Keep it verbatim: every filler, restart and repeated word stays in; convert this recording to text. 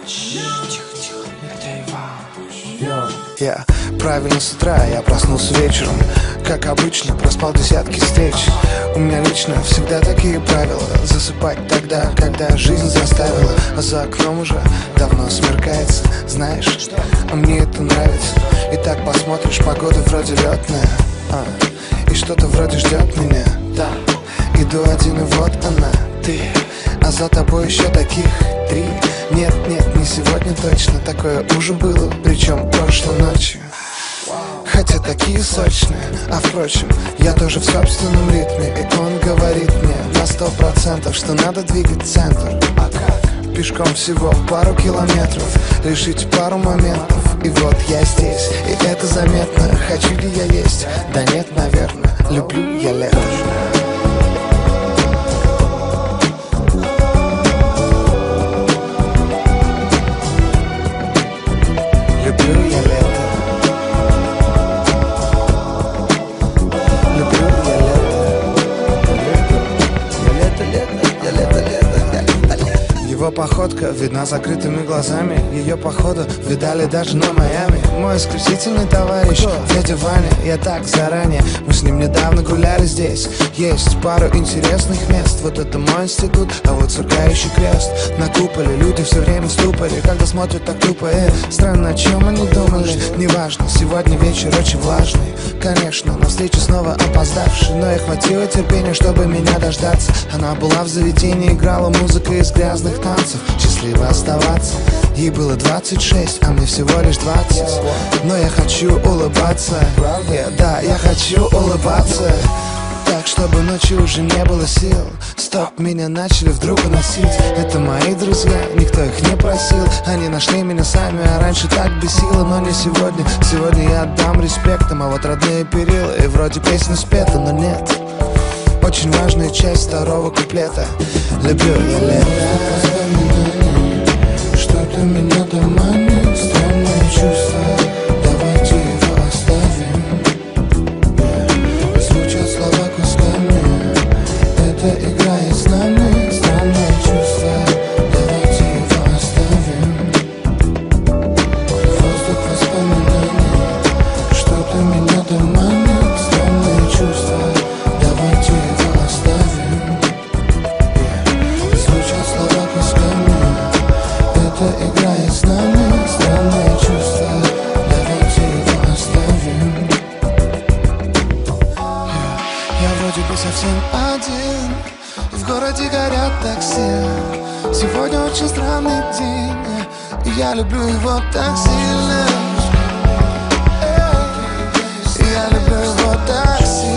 Тихо-тихо, это Иван. Я правильно с утра, я проснулся вечером. Как обычно, проспал десятки встреч. У меня лично всегда такие правила: засыпать тогда, когда жизнь заставила. А за окном уже давно смеркается. Знаешь, а мне это нравится. И так посмотришь, погода вроде летная, а, и что-то вроде ждет меня. Да, иду один, и вот она, ты. А за тобой еще таких три. Нет, нет, не сегодня точно. Такое уже было, причем прошлой ночью. Хотя такие сочные. А впрочем, я тоже в собственном ритме. И он говорит мне на сто процентов, что надо двигать центр. А как? Пешком всего пару километров, решить пару моментов. И вот я здесь, и это заметно. Хочу ли я есть? Да нет, наверное. Люблю я лето. Люблю я лето. Люблю я лето. Лето, лето, я лето, лето, я лето. Его походка видна закрытыми глазами. Ее походу видали даже на Майами. Мой исключительный товарищ дядя Ваня. Я так заранее, мы с ним недавно гуляли здесь. Есть пару интересных мест. Вот это мой институт, а вот сверкающий крест. На куполе люди все время в ступоре, когда смотрят так тупо. э, Странно, о чем они думали. Неважно, сегодня вечер очень влажный. Конечно, на встречу снова опоздавший. Но ей хватило терпения, чтобы меня дождаться. Она была в заведении, играла музыка из грязных танцев. Счастливо оставаться. Ей было двадцать шесть, а мне всего лишь двадцать. Но я хочу улыбаться. yeah, Да, я хочу улыбаться. Так, чтобы ночью уже не было сил. Стоп, меня начали вдруг уносить. Это мои друзья, никто их не просил. Они нашли меня сами, а раньше так бесило. Но не сегодня, сегодня я отдам респектом. А вот родные перила, и вроде песня спета, но нет. Очень важная часть второго куплета. Люблю я лето. Что-то меня доманит, странное чувство. Давайте его оставим. Звучат слова кусками. Это играет с нами. Странное чувство. Давайте его оставим. Воздух воспоминаний. Что-то меня доманит, странное чувство. Давайте его оставим. Звучат слова кусками. Это играет с нами, странное чувство. Давайте его оставим. yeah. Я вроде бы совсем один, и в городе горят такси. Сегодня очень странный день, и я люблю его так сильно. yeah. Я люблю его так сильно.